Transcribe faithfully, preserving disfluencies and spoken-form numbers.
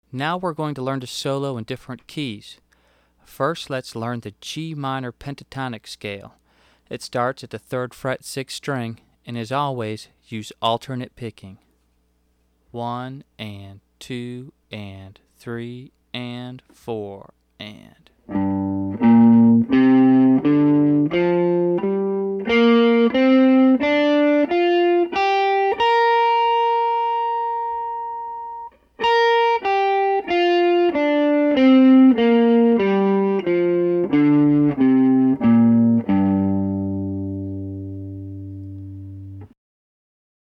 Now we're going to learn to solo in different keys. First, let's learn the G minor pentatonic scale. It starts at the third fret sixth string, and as always, use alternate picking. One and two and three and four and